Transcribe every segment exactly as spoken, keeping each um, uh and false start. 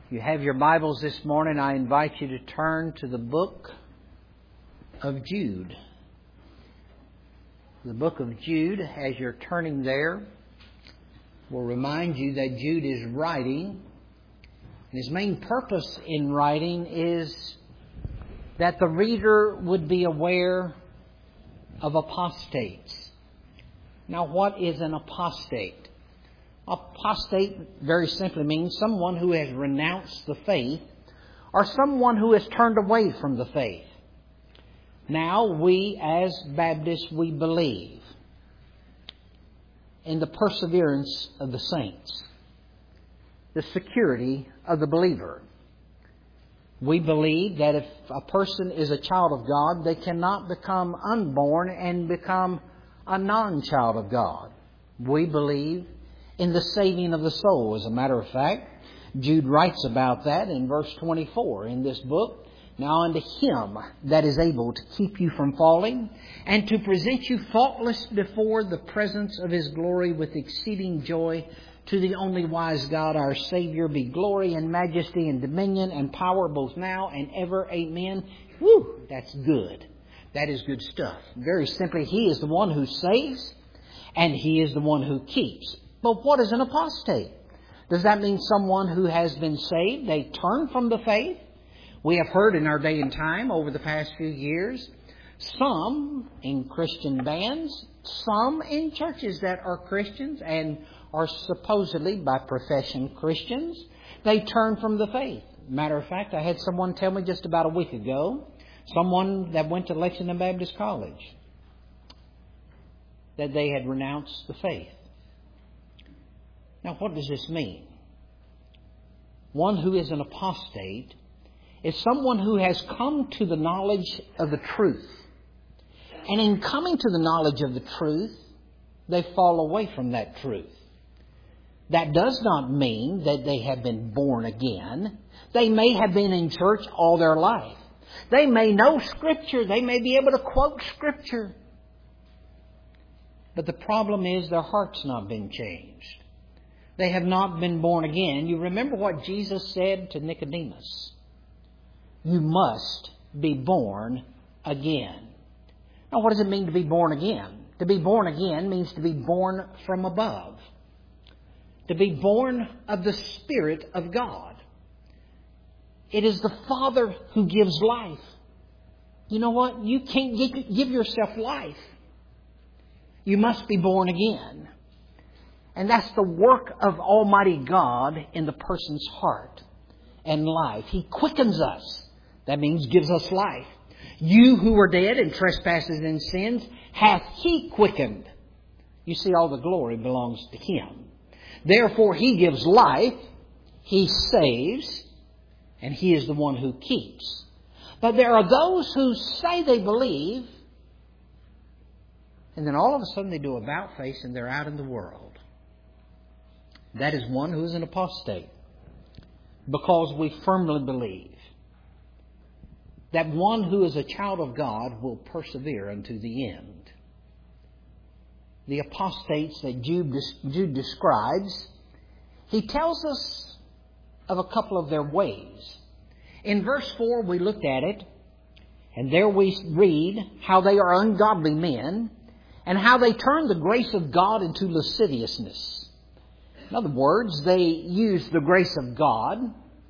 You have your Bibles this morning. I invite you to turn to the book of Jude. The book of Jude, as you're turning there, will remind you that Jude is writing. And his main purpose in writing is that the reader would be aware of apostates. Now, what is an apostate? Apostate very simply means someone who has renounced the faith or someone who has turned away from the faith. Now, we as Baptists, we believe in the perseverance of the saints, the security of the believer. We believe that if a person is a child of God, they cannot become unborn and become a non-child of God. We believe in the saving of the soul. As a matter of fact, Jude writes about that in verse twenty-four in this book. Now unto Him that is able to keep you from falling and to present you faultless before the presence of His glory with exceeding joy, to the only wise God our Savior be glory and majesty and dominion and power both now and ever. Amen. Woo! That's good. That is good stuff. Very simply, He is the one who saves and He is the one who keeps. But what is an apostate? Does that mean someone who has been saved, they turn from the faith? We have heard in our day and time over the past few years, some in Christian bands, some in churches that are Christians and are supposedly by profession Christians, they turn from the faith. Matter of fact, I had someone tell me just about a week ago, someone that went to Lexington Baptist College, that they had renounced the faith. Now, what does this mean? One who is an apostate is someone who has come to the knowledge of the truth. And in coming to the knowledge of the truth, they fall away from that truth. That does not mean that they have been born again. They may have been in church all their life. They may know Scripture. They may be able to quote Scripture. But the problem is their heart's not been changed. They have not been born again. You remember what Jesus said to Nicodemus. You must be born again. Now, what does it mean to be born again? To be born again means to be born from above. To be born of the Spirit of God. It is the Father who gives life. You know what? You can't give yourself life. You must be born again. And that's the work of Almighty God in the person's heart and life. He quickens us. That means gives us life. You who were dead in trespasses and sins hath He quickened. You see, all the glory belongs to Him. Therefore, He gives life, He saves, and He is the one who keeps. But there are those who say they believe, and then all of a sudden they do about face and they're out in the world. That is one who is an apostate. Because we firmly believe that one who is a child of God will persevere unto the end. The apostates that Jude, Jude describes, he tells us of a couple of their ways. In verse four, we looked at it, and there we read how they are ungodly men and how they turn the grace of God into lasciviousness. In other words, they use the grace of God,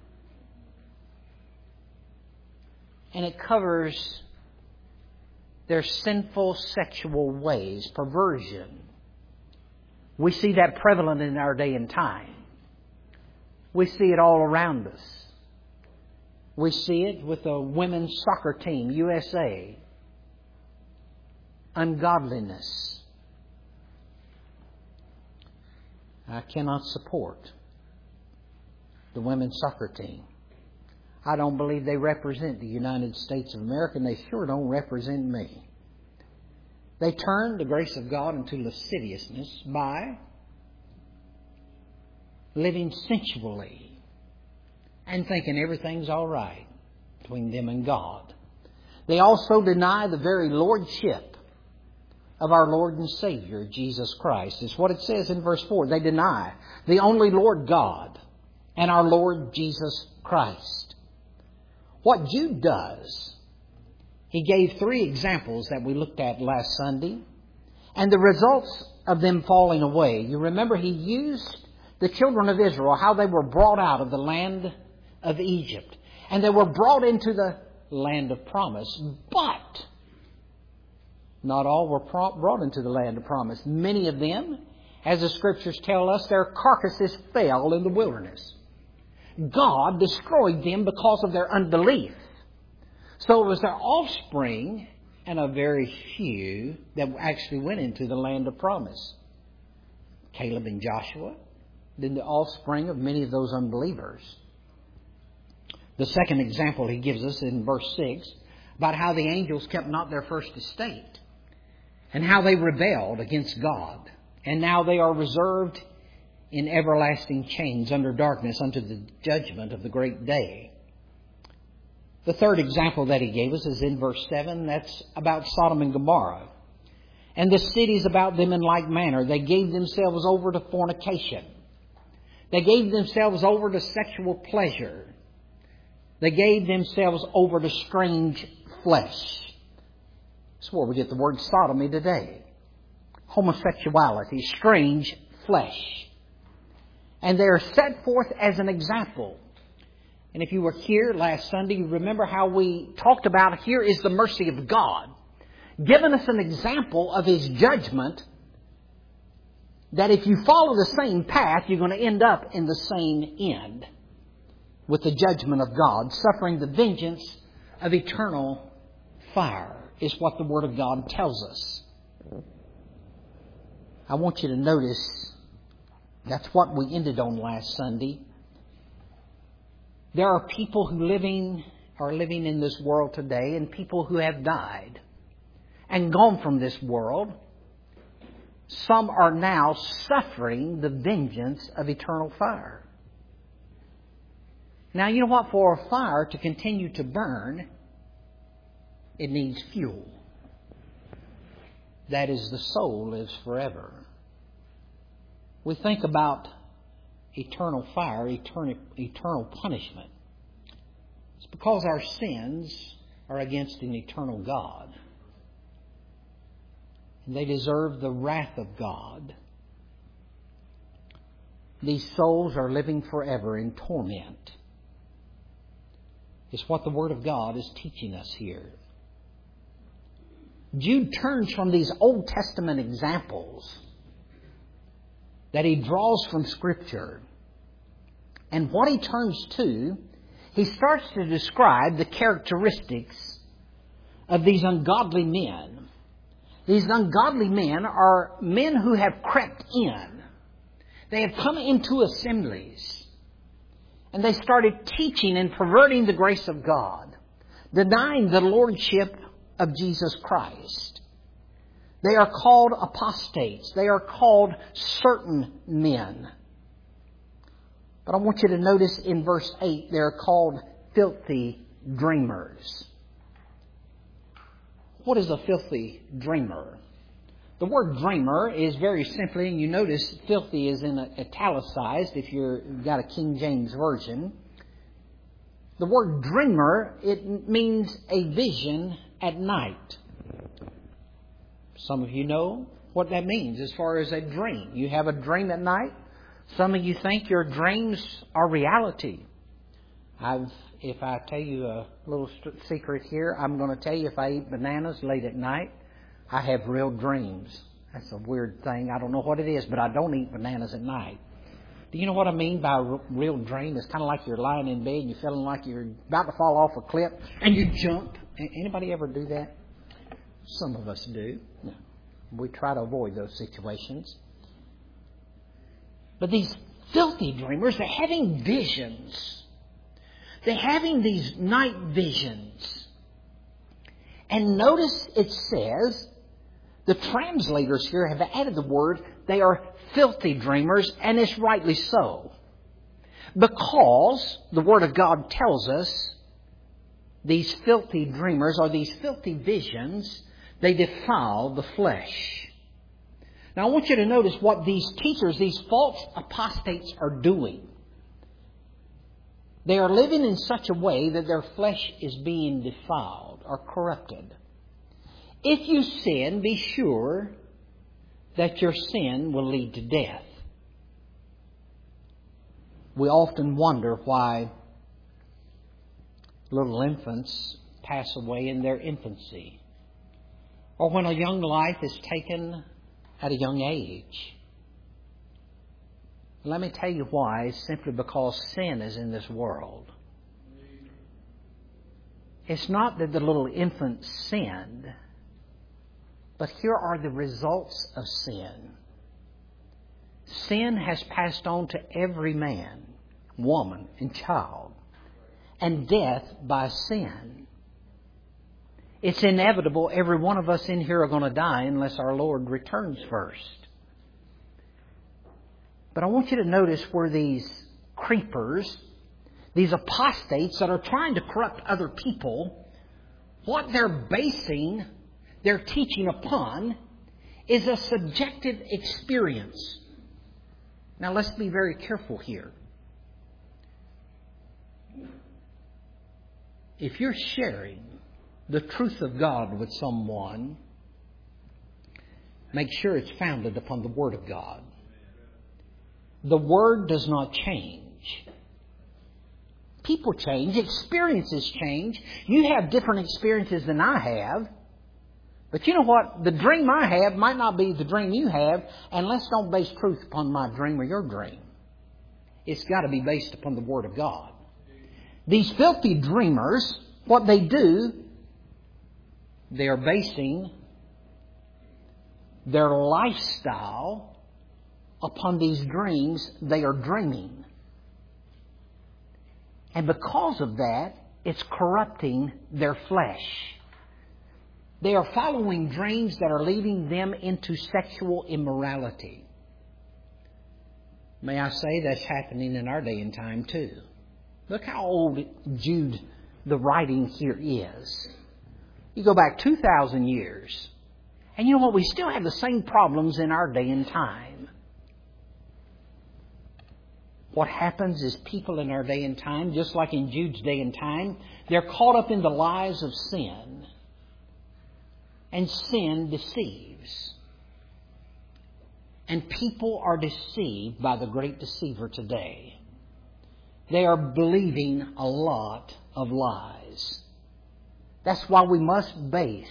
and it covers their sinful sexual ways, perversion. We see that prevalent in our day and time. We see it all around us. We see it with the women's soccer team, U S A. Ungodliness. I cannot support the women's soccer team. I don't believe they represent the United States of America, and they sure don't represent me. They turn the grace of God into lasciviousness by living sensually and thinking everything's all right between them and God. They also deny the very lordship of our Lord and Savior, Jesus Christ. It's what it says in verse four. They deny the only Lord God and our Lord Jesus Christ. What Jude does, he gave three examples that we looked at last Sunday, and the results of them falling away. You remember he used the children of Israel, how they were brought out of the land of Egypt, and they were brought into the land of promise. But not all were brought into the land of promise. Many of them, as the Scriptures tell us, their carcasses fell in the wilderness. God destroyed them because of their unbelief. So it was their offspring and a very few that actually went into the land of promise. Caleb and Joshua, then the offspring of many of those unbelievers. The second example he gives us in verse six about how the angels kept not their first estate and how they rebelled against God. And now they are reserved in everlasting chains under darkness unto the judgment of the great day. The third example that he gave us is in verse seven. That's about Sodom and Gomorrah. And the cities about them in like manner. They gave themselves over to fornication. They gave themselves over to sexual pleasure. They gave themselves over to strange flesh. That's where we get the word sodomy today. Homosexuality, strange flesh. And they are set forth as an example. And if you were here last Sunday, you remember how we talked about here is the mercy of God, giving us an example of His judgment, that if you follow the same path, you're going to end up in the same end with the judgment of God, suffering the vengeance of eternal fire, is what the Word of God tells us. I want you to notice that's what we ended on last Sunday. There are people who living are living in this world today, and people who have died and gone from this world. Some are now suffering the vengeance of eternal fire. Now, you know what? For a fire to continue to burn, it needs fuel. That is, the soul lives forever. We think about eternal fire, eternal, eternal punishment. It's because our sins are against an eternal God. And they deserve the wrath of God. These souls are living forever in torment. It's what the Word of God is teaching us here. Jude turns from these Old Testament examples that he draws from Scripture. And what he turns to, he starts to describe the characteristics of these ungodly men. These ungodly men are men who have crept in. They have come into assemblies. And they started teaching and perverting the grace of God, denying the lordship of Jesus Christ. They are called apostates. They are called certain men. But I want you to notice in verse eight, they're called filthy dreamers. What is a filthy dreamer? The word dreamer is very simply, and you notice filthy is in italicized if you've got a King James Version. The word dreamer, it means a vision at night. Some of you know what that means as far as a dream. You have a dream at night. Some of you think your dreams are reality. I've, if I tell you a little secret here, I'm going to tell you if I eat bananas late at night, I have real dreams. That's a weird thing. I don't know what it is, but I don't eat bananas at night. Do you know what I mean by a real dream? It's kind of like you're lying in bed and you're feeling like you're about to fall off a cliff and you jump. Anybody ever do that? Some of us do. We try to avoid those situations. But these filthy dreamers, they're having visions. They're having these night visions. And notice it says, the translators here have added the word, they are filthy dreamers, and it's rightly so. Because the Word of God tells us these filthy dreamers, or these filthy visions, they defile the flesh. Now I want you to notice what these teachers, these false apostates are doing. They are living in such a way that their flesh is being defiled or corrupted. If you sin, be sure that your sin will lead to death. We often wonder why little infants pass away in their infancy, or when a young life is taken at a young age. Let me tell you why. Simply because sin is in this world. It's not that the little infant sinned, but here are the results of sin. Sin has passed on to every man, woman, and child, and death by sin. It's inevitable every one of us in here are going to die unless our Lord returns first. But I want you to notice where these creepers, these apostates that are trying to corrupt other people, what they're basing their teaching upon is a subjective experience. Now let's be very careful here. If you're sharing the truth of God with someone, make sure it's founded upon the Word of God. The Word does not change. People change. Experiences change. You have different experiences than I have. But you know what? The dream I have might not be the dream you have, and let's don't base truth upon my dream or your dream. It's got to be based upon the Word of God. These filthy dreamers, what they do, they are basing their lifestyle upon these dreams they are dreaming. And because of that, it's corrupting their flesh. They are following dreams that are leading them into sexual immorality. May I say that's happening in our day and time too. Look how old Jude, the writing here is. You go back two thousand years. And you know what? We still have the same problems in our day and time. What happens is people in our day and time, just like in Jude's day and time, they're caught up in the lies of sin. And sin deceives. And people are deceived by the great deceiver today. They are believing a lot of lies. That's why we must base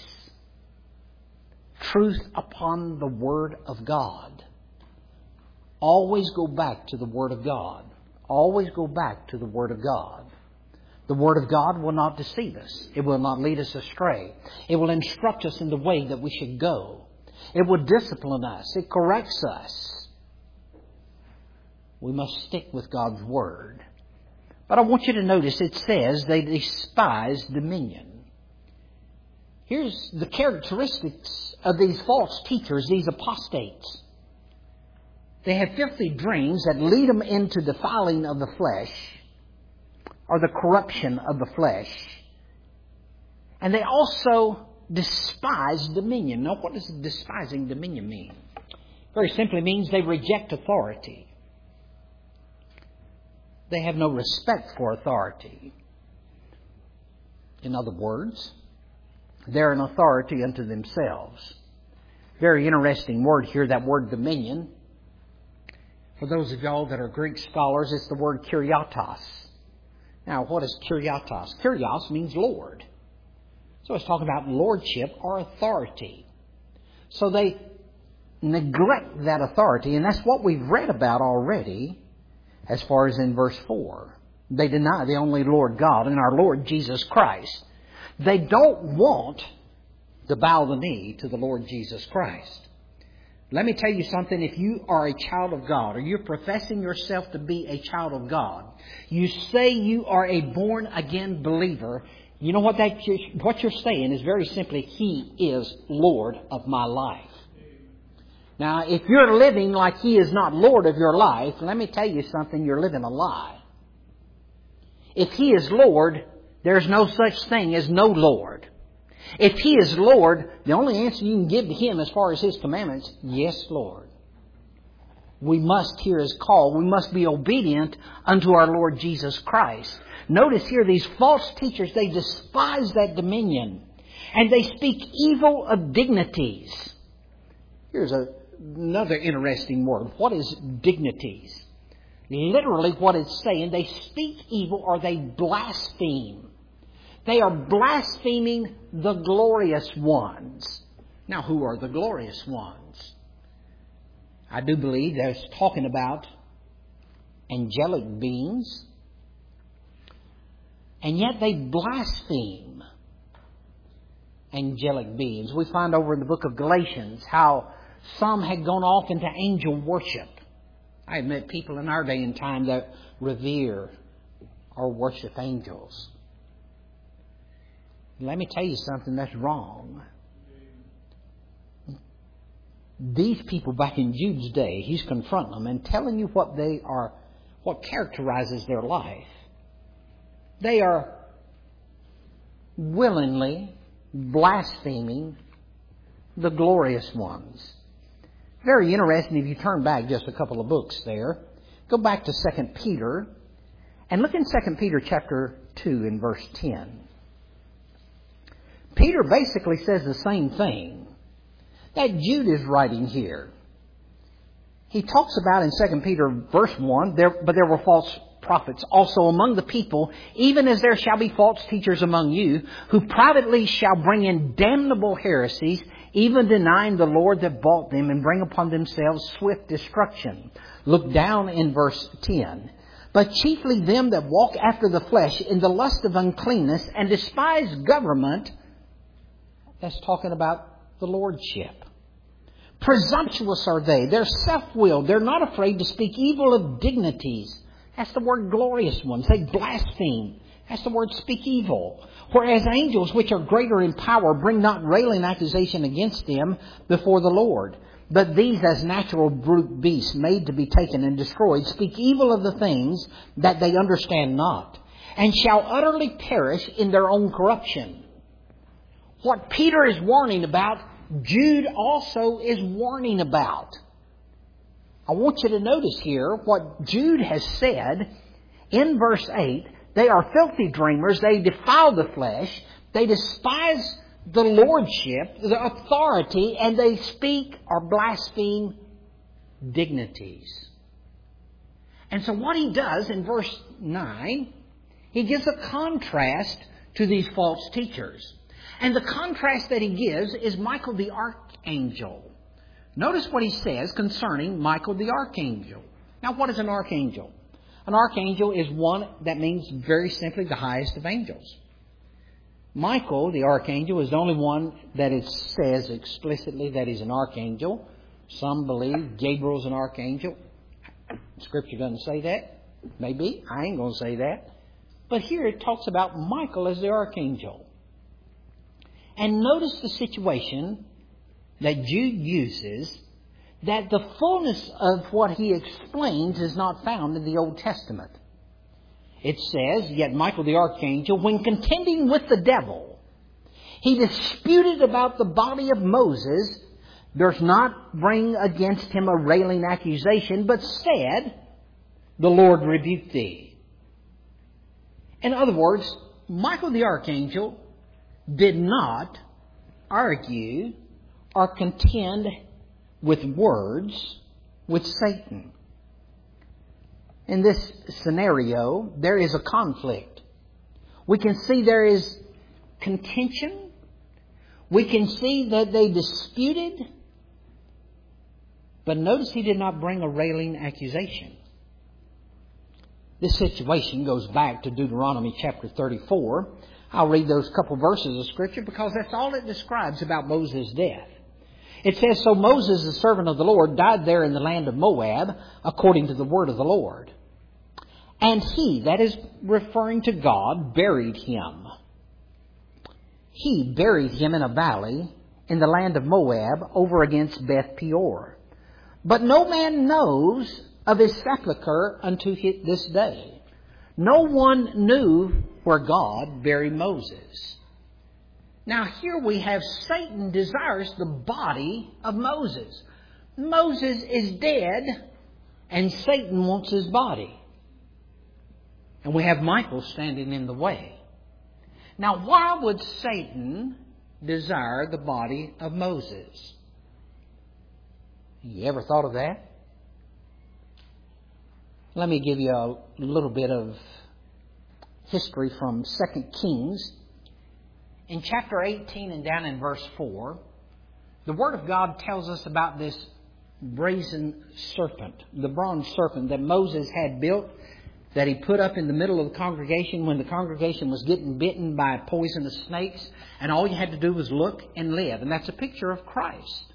truth upon the Word of God. Always go back to the Word of God. Always go back to the Word of God. The Word of God will not deceive us. It will not lead us astray. It will instruct us in the way that we should go. It will discipline us. It corrects us. We must stick with God's Word. But I want you to notice it says they despise dominion. Here's the characteristics of these false teachers, these apostates. They have filthy dreams that lead them into defiling of the flesh, or the corruption of the flesh. And they also despise dominion. Now, what does despising dominion mean? Very simply means they reject authority. They have no respect for authority. In other words, they're an authority unto themselves. Very interesting word here, that word dominion. For those of y'all that are Greek scholars, it's the word kuriatos. Now, what is kuriatos? Kurios means Lord. So it's talking about lordship or authority. So they neglect that authority, and that's what we've read about already as far as in verse four. They deny the only Lord God and our Lord Jesus Christ. They don't want to bow the knee to the Lord Jesus Christ. Let me tell you something. If you are a child of God, or you're professing yourself to be a child of God, you say you are a born-again believer, you know what that what you're saying is very simply, He is Lord of my life. Now, if you're living like He is not Lord of your life, let me tell you something, you're living a lie. If He is Lord, there's no such thing as no Lord. If He is Lord, the only answer you can give to Him as far as His commandments, yes, Lord. We must hear His call. We must be obedient unto our Lord Jesus Christ. Notice here these false teachers, they despise that dominion. And they speak evil of dignities. Here's a, another interesting word. What is dignities? Literally what it's saying, they speak evil or they blaspheme. They are blaspheming the glorious ones. Now, who are the glorious ones? I do believe they're talking about angelic beings. And yet they blaspheme angelic beings. We find over in the book of Galatians how some had gone off into angel worship. I have met people in our day and time that revere or worship angels. Let me tell you something that's wrong. These people back in Jude's day, he's confronting them and telling you what they are, what characterizes their life. They are willingly blaspheming the glorious ones. Very interesting if you turn back just a couple of books there. Go back to Second Peter and look in Second Peter chapter two in verse ten. Peter basically says the same thing that Jude is writing here. He talks about in Second Peter verse one, there, but there were false prophets also among the people, even as there shall be false teachers among you, who privately shall bring in damnable heresies, even denying the Lord that bought them, and bring upon themselves swift destruction. Look down in verse ten. But chiefly them that walk after the flesh in the lust of uncleanness and despise government. That's talking about the lordship. Presumptuous are they. They're self-willed. They're not afraid to speak evil of dignities. That's the word glorious ones. They blaspheme. That's the word speak evil. Whereas angels, which are greater in power, bring not railing accusation against them before the Lord. But these, as natural brute beasts made to be taken and destroyed, speak evil of the things that they understand not, and shall utterly perish in their own corruption. What Peter is warning about, Jude also is warning about. I want you to notice here what Jude has said in verse eight. They are filthy dreamers. They defile the flesh. They despise the lordship, the authority, and they speak or blaspheme dignities. And so what he does in verse nine, he gives a contrast to these false teachers. And the contrast that he gives is Michael the archangel. Notice what he says concerning Michael the archangel. Now, what is an archangel? An archangel is one that means very simply the highest of angels. Michael, the archangel, is the only one that it says explicitly that he's an archangel. Some believe Gabriel's an archangel. Scripture doesn't say that. Maybe. I ain't going to say that. But here it talks about Michael as the archangel. And notice the situation that Jude uses, that the fullness of what he explains is not found in the Old Testament. It says, yet Michael the archangel, when contending with the devil, he disputed about the body of Moses, does not bring against him a railing accusation, but said, the Lord rebuked thee. In other words, Michael the archangel did not argue or contend with words with Satan. In this scenario, there is a conflict. We can see there is contention. We can see that they disputed. But notice he did not bring a railing accusation. This situation goes back to Deuteronomy chapter thirty-four. I'll read those couple verses of Scripture because that's all it describes about Moses' death. It says, so Moses, the servant of the Lord, died there in the land of Moab, according to the word of the Lord. And he, that is referring to God, buried him. He buried him in a valley in the land of Moab over against Beth Peor. But no man knows of his sepulchre unto this day. No one knew where God buried Moses. Now here we have Satan desires the body of Moses. Moses is dead. And Satan wants his body. And we have Michael standing in the way. Now, why would Satan desire the body of Moses? You ever thought of that? Let me give you a little bit of history from Second Kings. In chapter eighteen and down in verse four, the Word of God tells us about this brazen serpent, the bronze serpent that Moses had built, that he put up in the middle of the congregation when the congregation was getting bitten by poisonous snakes, and all you had to do was look and live. And that's a picture of Christ.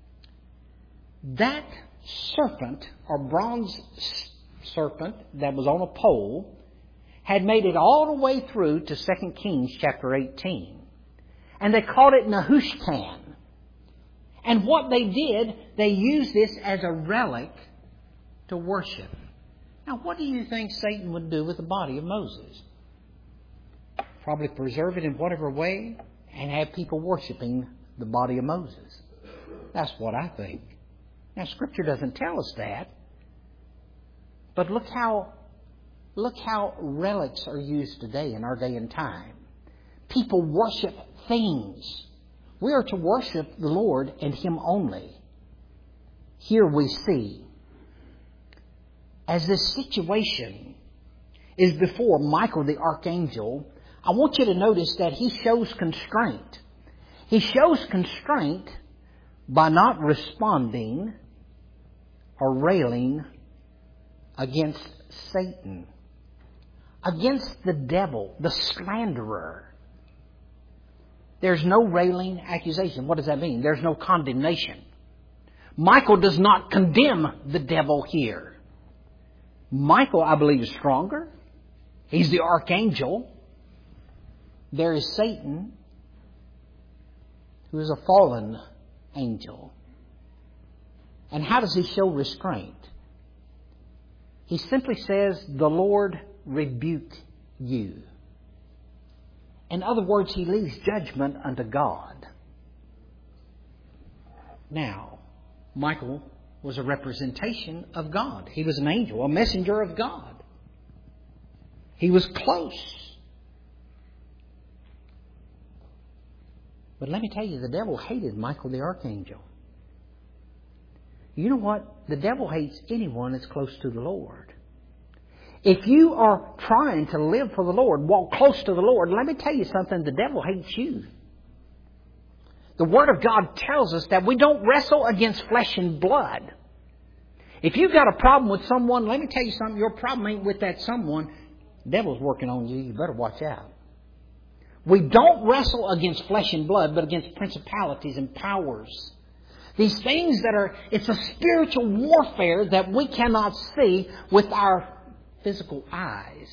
That serpent, or bronze serpent that was on a pole, had made it all the way through to Second Kings chapter eighteen. And they called it Nehushtan. And what they did, they used this as a relic to worship. Now, what do you think Satan would do with the body of Moses? Probably preserve it in whatever way and have people worshiping the body of Moses. That's what I think. Now, Scripture doesn't tell us that. But look how, look how relics are used today in our day and time. People worship things. We are to worship the Lord and Him only. Here we see, as this situation is before Michael the archangel, I want you to notice that he shows constraint. He shows constraint by not responding or railing against Satan, against the devil, the slanderer. There's no railing accusation. What does that mean? There's no condemnation. Michael does not condemn the devil here. Michael, I believe, is stronger. He's the archangel. There is Satan, who is a fallen angel. And how does he show restraint? He simply says, "The Lord rebuke you." In other words, he leaves judgment unto God. Now, Michael was a representation of God. He was an angel, a messenger of God. He was close. But let me tell you, the devil hated Michael the archangel. You know what? The devil hates anyone that's close to the Lord. If you are trying to live for the Lord, walk close to the Lord, let me tell you something, the devil hates you. The Word of God tells us that we don't wrestle against flesh and blood. If you've got a problem with someone, let me tell you something, your problem ain't with that someone. The devil's working on you. You better watch out. We don't wrestle against flesh and blood, but against principalities and powers. These things that are, it's a spiritual warfare that we cannot see with our physical eyes.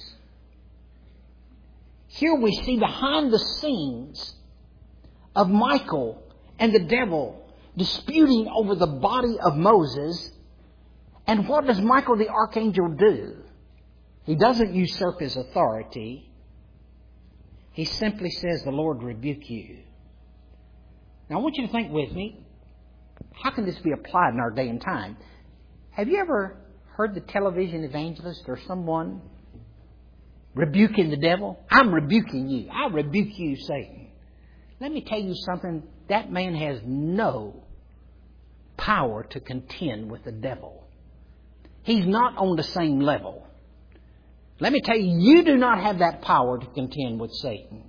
Here we see behind the scenes of Michael and the devil disputing over the body of Moses. And what does Michael the archangel do? He doesn't usurp his authority. He simply says, "The Lord rebuke you." Now I want you to think with me, how can this be applied in our day and time? Have you ever heard the television evangelist or someone rebuking the devil? "I'm rebuking you. I rebuke you, Satan." Let me tell you something. That man has no power to contend with the devil. He's not on the same level. Let me tell you, you do not have that power to contend with Satan.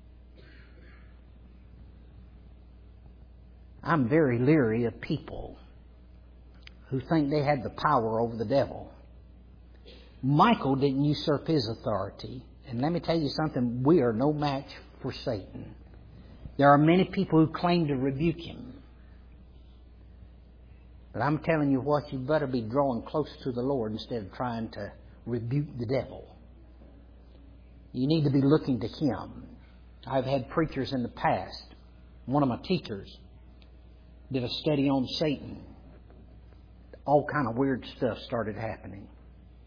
I'm very leery of people who think they had the power over the devil. Michael didn't usurp his authority. And let me tell you something, we are no match for Satan. There are many people who claim to rebuke him. But I'm telling you what, you better be drawing close to the Lord instead of trying to rebuke the devil. You need to be looking to Him. I've had preachers in the past. One of my teachers did a study on Satan. All kind of weird stuff started happening.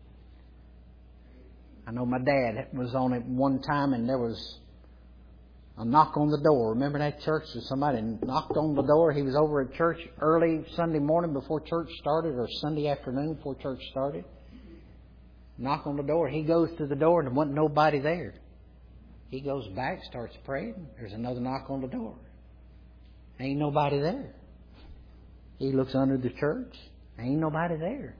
I know my dad was on it one time, and there was A knock on the door. Remember that church? Somebody knocked on the door. He was over at church early Sunday morning before church started, or Sunday afternoon before church started. Knock on the door. He goes to the door and there wasn't nobody there. He goes back, starts praying. There's another knock on the door. Ain't nobody there. He looks under the church. Ain't nobody there.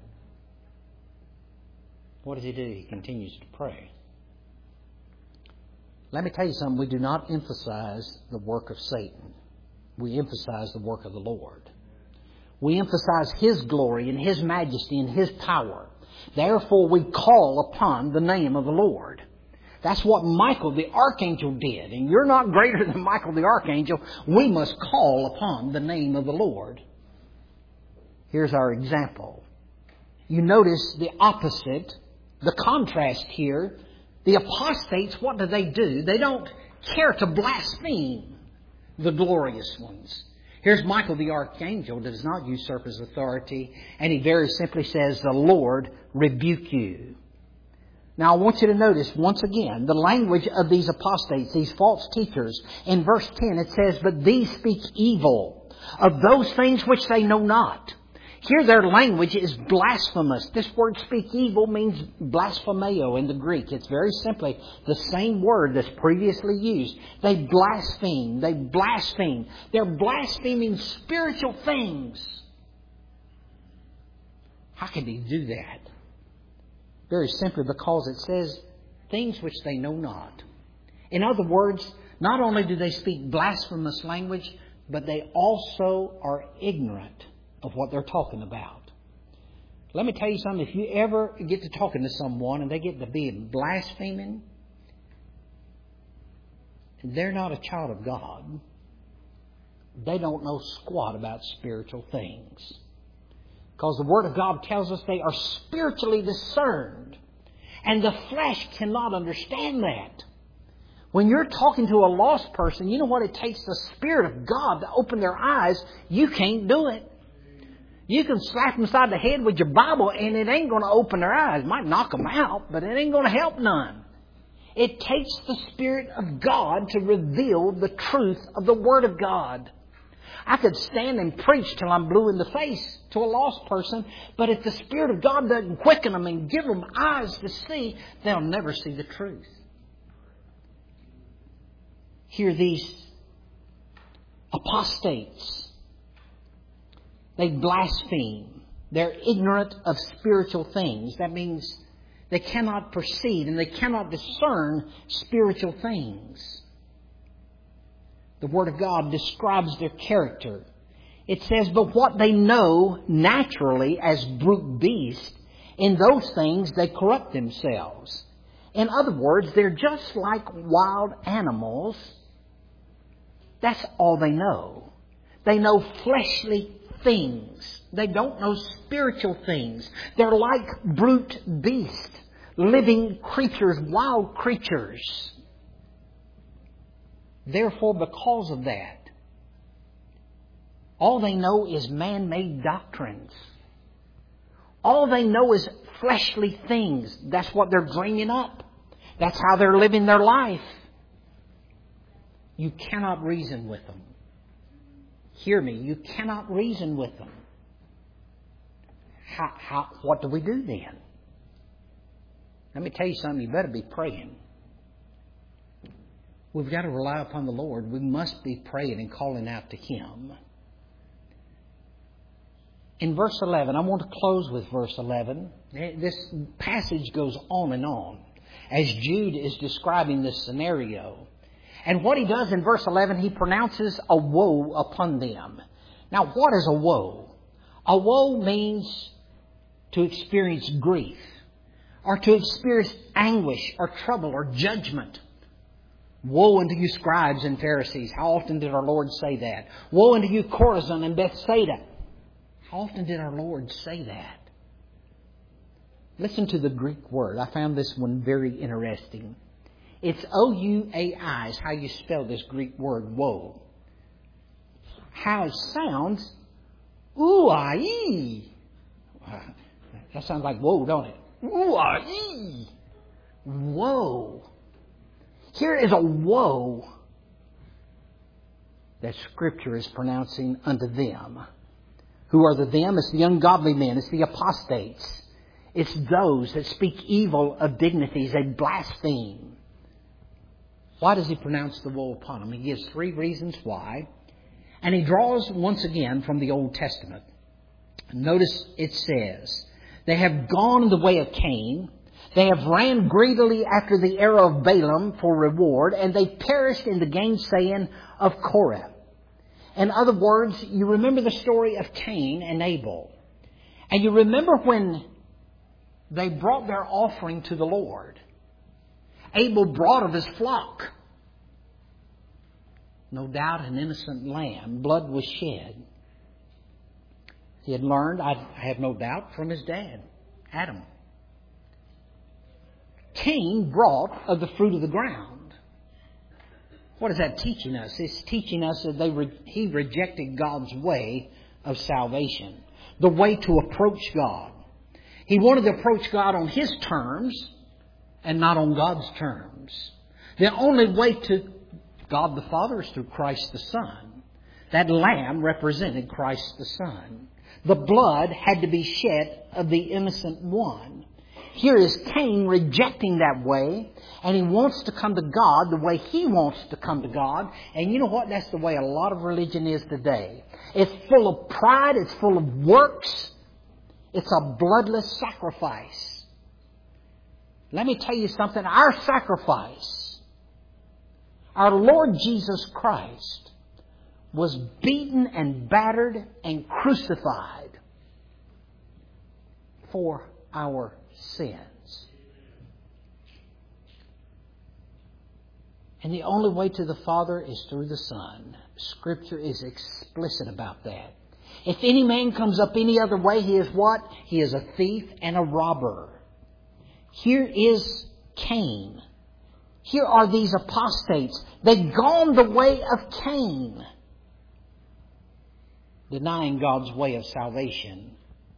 What does he do? He continues to pray. Let me tell you something. We do not emphasize the work of Satan. We emphasize the work of the Lord. We emphasize His glory and His majesty and His power. Therefore, we call upon the name of the Lord. That's what Michael the archangel did. And you're not greater than Michael the archangel. We must call upon the name of the Lord. Here's our example. You notice the opposite, the contrast here. The apostates, what do they do? They don't care to blaspheme the glorious ones. Here's Michael the archangel that does not usurp his authority, and he very simply says, "The Lord rebuke you." Now I want you to notice once again the language of these apostates, these false teachers. In verse ten it says, "But these speak evil of those things which they know not." Here their language is blasphemous. This word "speak evil" means blasphemeo in the Greek. It's very simply the same word that's previously used. They blaspheme. They blaspheme. They're blaspheming spiritual things. How can they do that? Very simply because it says things which they know not. In other words, not only do they speak blasphemous language, but they also are ignorant of what they're talking about. Let me tell you something. If you ever get to talking to someone and they get to be blaspheming, they're not a child of God. They don't know squat about spiritual things. Because the Word of God tells us they are spiritually discerned. And the flesh cannot understand that. When you're talking to a lost person, you know what it takes? The Spirit of God to open their eyes. You can't do it. You can slap them side the head with your Bible and it ain't going to open their eyes. It might knock them out, but it ain't going to help none. It takes the Spirit of God to reveal the truth of the Word of God. I could stand and preach till I'm blue in the face to a lost person, but if the Spirit of God doesn't quicken them and give them eyes to see, they'll never see the truth. Here these apostates, they blaspheme. They're ignorant of spiritual things. That means they cannot perceive and they cannot discern spiritual things. The Word of God describes their character. It says, "But what they know naturally as brute beasts, in those things they corrupt themselves." In other words, they're just like wild animals. That's all they know. They know fleshly things. They don't know spiritual things. They're like brute beasts, living creatures, wild creatures. Therefore, because of that, all they know is man-made doctrines. All they know is fleshly things. That's what they're bringing up. That's how they're living their life. You cannot reason with them. Hear me, you cannot reason with them. How, how, what do we do then? Let me tell you something, you better be praying. We've got to rely upon the Lord. We must be praying and calling out to Him. In verse eleven, I want to close with verse eleven. This passage goes on and on as Jude is describing this scenario. And what he does in verse eleven, he pronounces a woe upon them. Now, what is a woe? A woe means to experience grief, or to experience anguish, or trouble, or judgment. Woe unto you, scribes and Pharisees. How often did our Lord say that? Woe unto you, Chorazin and Bethsaida. How often did our Lord say that? Listen to the Greek word. I found this one very interesting. It's O U A I is how you spell this Greek word, woe. How it sounds, ooh-ah-ee. That sounds like woe, don't it? Ooh-ah-ee. Woe. Here is a woe that Scripture is pronouncing unto them. Who are the them? It's the ungodly men. It's the apostates. It's those that speak evil of dignities. They blaspheme. Why does He pronounce the woe upon them? He gives three reasons why. And He draws once again from the Old Testament. Notice it says, they have gone the way of Cain. They have ran greedily after the error of Balaam for reward, and they perished in the gainsaying of Korah. In other words, you remember the story of Cain and Abel. And you remember when they brought their offering to the Lord. Abel brought of his flock. No doubt an innocent lamb. Blood was shed. He had learned, I have no doubt, from his dad, Adam. Cain brought of the fruit of the ground. What is that teaching us? It's teaching us that they re- he rejected God's way of salvation. The way to approach God. He wanted to approach God on His terms and not on God's terms. The only way to God the Father is through Christ the Son. That lamb represented Christ the Son. The blood had to be shed of the innocent one. Here is Cain rejecting that way, and he wants to come to God the way he wants to come to God. And you know what? That's the way a lot of religion is today. It's full of pride. It's full of works. It's a bloodless sacrifice. Let me tell you something. Our sacrifice, our Lord Jesus Christ, was beaten and battered and crucified for our sins. And the only way to the Father is through the Son. Scripture is explicit about that. If any man comes up any other way, he is what? He is a thief and a robber. Here is Cain. Here are these apostates. They've gone the way of Cain, denying God's way of salvation.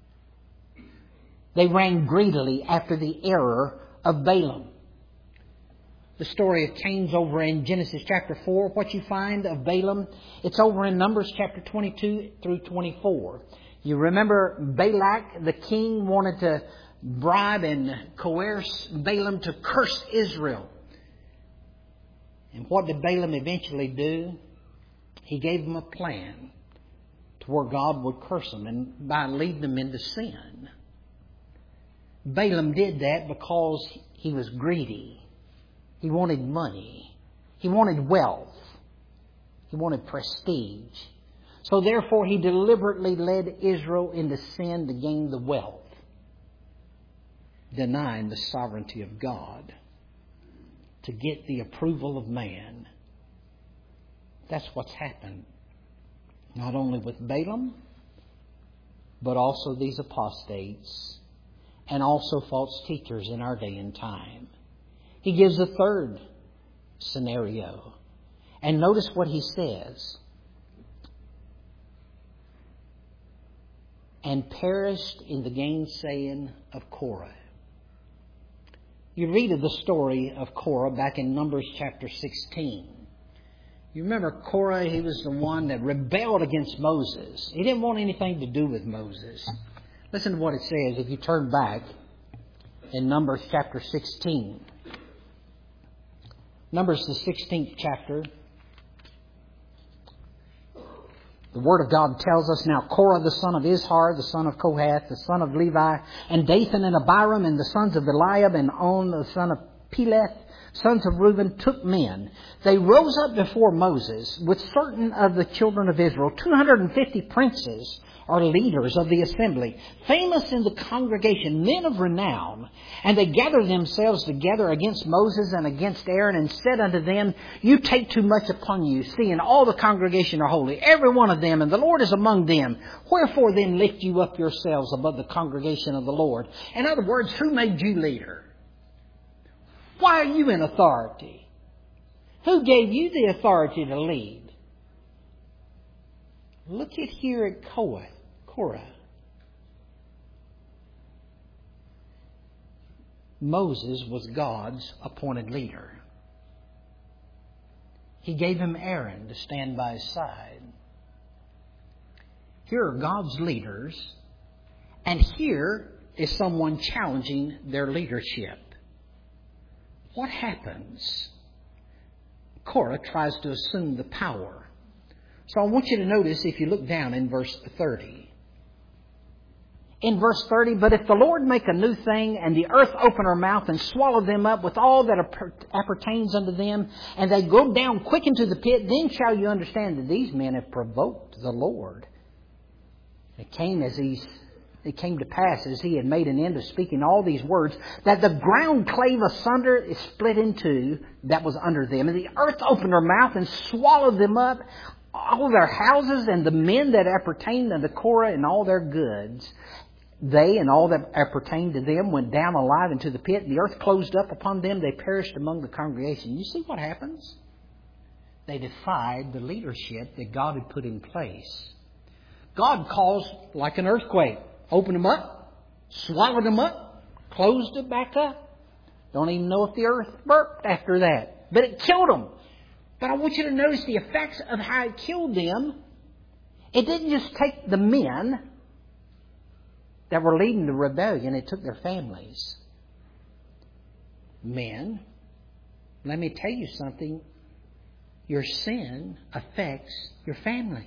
They ran greedily after the error of Balaam. The story of Cain's over in Genesis chapter four. What you find of Balaam, it's over in Numbers chapter twenty-two through twenty-four. You remember Balak, the king, wanted to bribe and coerce Balaam to curse Israel. And what did Balaam eventually do? He gave them a plan to where God would curse them and by leading them into sin. Balaam did that because he was greedy. He wanted money. He wanted wealth. He wanted prestige. So therefore he deliberately led Israel into sin to gain the wealth, denying the sovereignty of God to get the approval of man. That's what's happened. Not only with Balaam, but also these apostates and also false teachers in our day and time. He gives a third scenario. And notice what he says. And perished in the gainsaying of Korah. You read of the story of Korah back in Numbers chapter sixteen. You remember Korah, he was the one that rebelled against Moses. He didn't want anything to do with Moses. Listen to what it says if you turn back in Numbers chapter sixteen. Numbers the sixteenth chapter. The Word of God tells us, now Korah the son of Izhar, the son of Kohath, the son of Levi, and Dathan and Abiram, and the sons of Eliab, and On the son of Peleth, sons of Reuben, took men. They rose up before Moses with certain of the children of Israel, two hundred fifty princes or leaders of the assembly, famous in the congregation, men of renown. And they gathered themselves together against Moses and against Aaron, and said unto them, you take too much upon you, seeing all the congregation are holy, every one of them, and the Lord is among them. Wherefore then lift you up yourselves above the congregation of the Lord? In other words, who made you leader? Why are you in authority? Who gave you the authority to lead? Look at here at Korah. Korah. Moses was God's appointed leader. He gave him Aaron to stand by his side. Here are God's leaders, and here is someone challenging their leadership. What happens? Korah tries to assume the power. So I want you to notice, if you look down in verse thirty. In verse thirty, but if the Lord make a new thing, and the earth open her mouth and swallow them up with all that appertains unto them, and they go down quick into the pit, then shall you understand that these men have provoked the Lord. It came as he, it came to pass as he had made an end of speaking all these words, that the ground clave asunder is split in two that was under them, and the earth opened her mouth and swallowed them up, all their houses and the men that appertained unto Korah and all their goods. They and all that appertained to them went down alive into the pit. The earth closed up upon them. They perished among the congregation. You see what happens? They defied the leadership that God had put in place. God caused like an earthquake. Opened them up, swallowed them up, closed it back up. Don't even know if the earth burped after that. But it killed them. But I want you to notice the effects of how it killed them. It didn't just take the men that were leading the rebellion, it took their families. Men, let me tell you something. Your sin affects your family.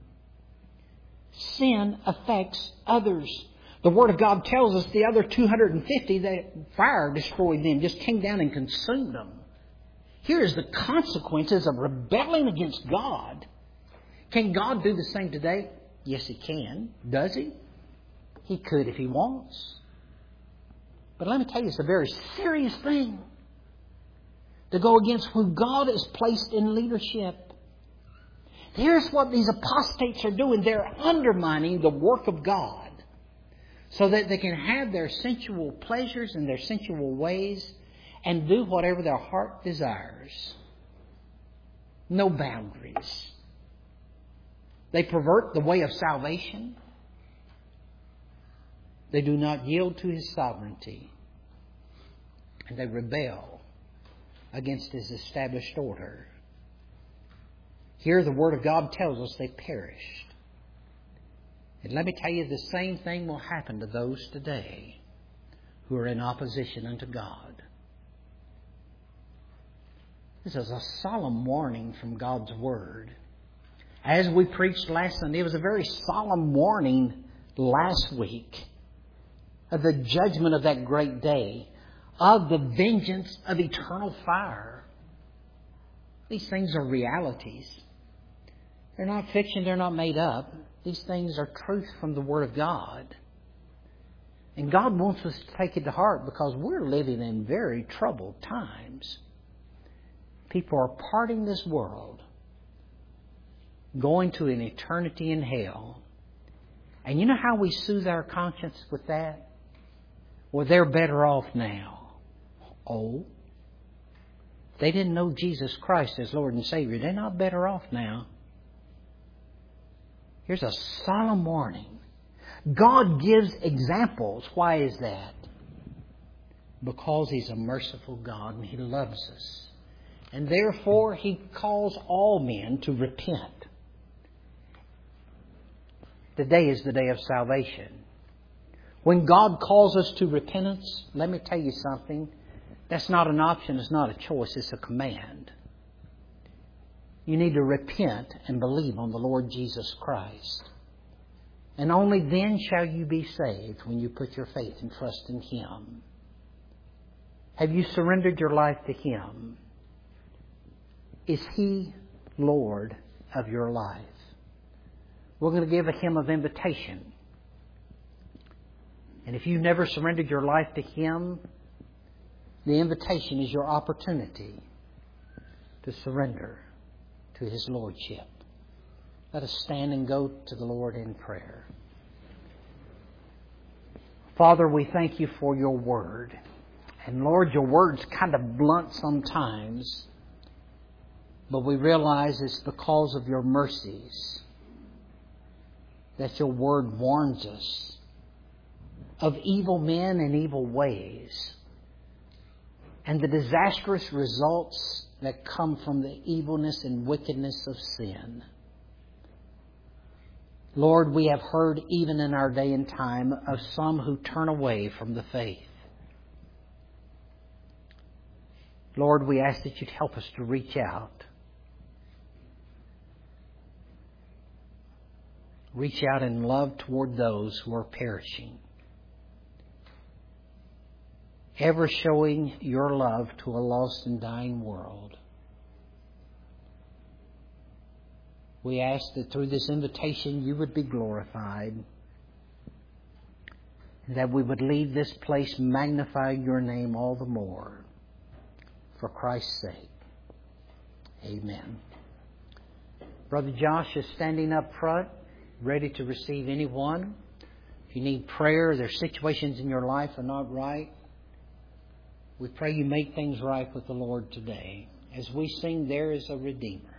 Sin affects others. The Word of God tells us the other two hundred fifty, that fire destroyed them, just came down and consumed them. Here's the consequences of rebelling against God. Can God do the same today? Yes, He can. Does He? He could if He wants. But let me tell you, it's a very serious thing to go against who God has placed in leadership. Here's what these apostates are doing. They're undermining the work of God so that they can have their sensual pleasures and their sensual ways and do whatever their heart desires. No boundaries. They pervert the way of salvation. They do not yield to His sovereignty. And they rebel against His established order. Here the Word of God tells us they perished. And let me tell you, the same thing will happen to those today who are in opposition unto God. This is a solemn warning from God's Word. As we preached last Sunday, it was a very solemn warning last week of the judgment of that great day, of the vengeance of eternal fire. These things are realities. They're not fiction, they're not made up. These things are truth from the Word of God. And God wants us to take it to heart because we're living in very troubled times. People are parting this world, going to an eternity in hell. And you know how we soothe our conscience with that? Well, they're better off now. Oh, they didn't know Jesus Christ as Lord and Savior. They're not better off now. Here's a solemn warning. God gives examples. Why is that? Because He's a merciful God and He loves us. And therefore He calls all men to repent. Today is the day of salvation. When God calls us to repentance, let me tell you something. That's not an option. It's not a choice. It's a command. You need to repent and believe on the Lord Jesus Christ. And only then shall you be saved, when you put your faith and trust in Him. Have you surrendered your life to Him? Is He Lord of your life? We're going to give a hymn of invitation. And if you've never surrendered your life to Him, the invitation is your opportunity to surrender to His Lordship. Let us stand and go to the Lord in prayer. Father, we thank You for Your Word. And Lord, Your Word's kind of blunt sometimes, but we realize it's because of Your mercies that Your Word warns us of evil men and evil ways, and the disastrous results that come from the evilness and wickedness of sin. Lord, we have heard even in our day and time of some who turn away from the faith. Lord, we ask that you'd help us to reach out. Reach out in love toward those who are perishing. Ever showing your love to a lost and dying world. We ask that through this invitation you would be glorified. And that we would leave this place magnifying your name all the more. For Christ's sake. Amen. Brother Josh is standing up front, ready to receive anyone. If you need prayer, there's situations in your life are not right, we pray you make things right with the Lord today. As we sing, there is a Redeemer.